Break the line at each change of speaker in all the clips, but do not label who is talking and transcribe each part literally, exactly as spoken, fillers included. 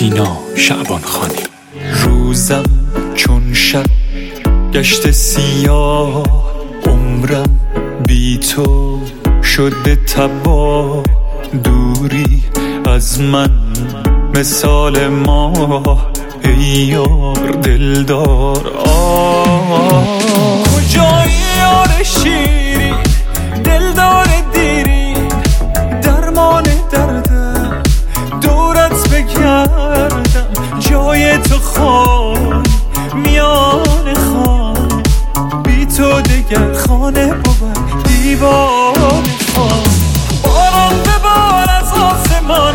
سینا شعبانخانی. روزم چون شب گشت سیاه، عمرم بی تو شده تباه. دوری از من مثال ماه، ای یار دلدار. آه کجایی یار شیری دلدار دیری، درمان دردم دورت بگردم. جای تو خان میان خان، بی تو دگر خانه بود دیوان خان. باران ببار از آسمان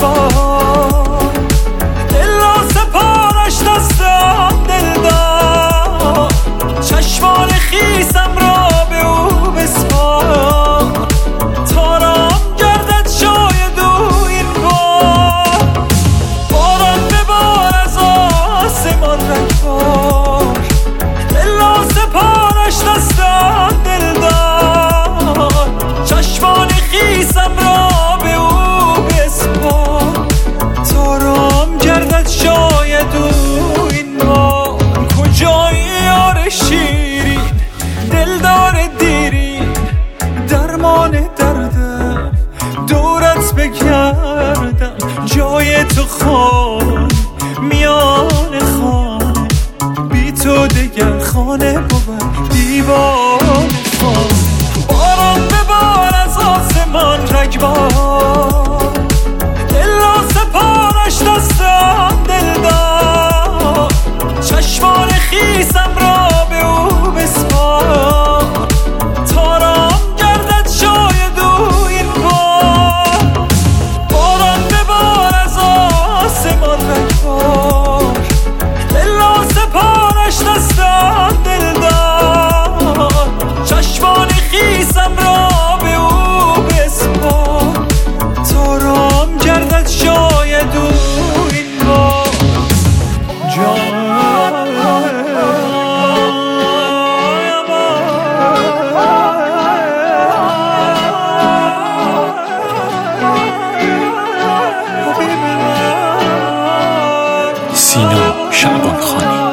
رگبار، دلا سپارش دستم دلدار. چشمان خیسم را به او بسپار، تارم گردد شاید او این بار. باران ببار از آسمان رگبار، دلا سپارش دستم دلدار. چشمان خیسم را به او بسپار، تارم گردد شاید او این بار. کجایی یار شیرین دلدار دیرین، درمان دردم دورت بگردم. جای تو خان میان خانه، بی تو دگر خانه بود دیوان خانه. باران ببار از آسمان رگبار، دلا سپارش دستم دلدار. چشمان خیسم را به او بسپار، تارم گردد شاید او این بار. باران ببار از آسمان رگبار، دلا سپارش دستم دلدار. چشمان خیسم را به او بسپار، تارم گردد شاید او این بار. جان
سینا شعبانخانی.